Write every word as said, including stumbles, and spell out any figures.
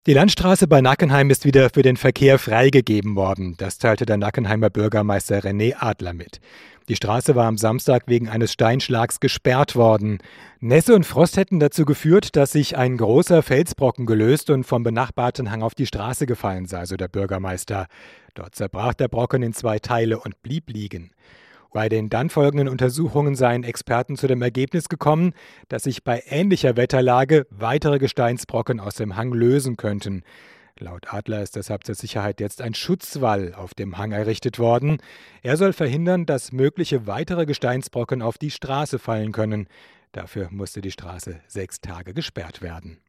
Die Landstraße bei Nackenheim ist wieder für den Verkehr freigegeben worden. Das teilte der Nackenheimer Bürgermeister René Adler mit. Die Straße war am Samstag wegen eines Steinschlags gesperrt worden. Nässe und Frost hätten dazu geführt, dass sich ein großer Felsbrocken gelöst und vom benachbarten Hang auf die Straße gefallen sei, so der Bürgermeister. Dort zerbrach der Brocken in zwei Teile und blieb liegen. Bei den dann folgenden Untersuchungen seien Experten zu dem Ergebnis gekommen, dass sich bei ähnlicher Wetterlage weitere Gesteinsbrocken aus dem Hang lösen könnten. Laut Adler ist deshalb zur Sicherheit jetzt ein Schutzwall auf dem Hang errichtet worden. Er soll verhindern, dass mögliche weitere Gesteinsbrocken auf die Straße fallen können. Dafür musste die Straße sechs Tage gesperrt werden.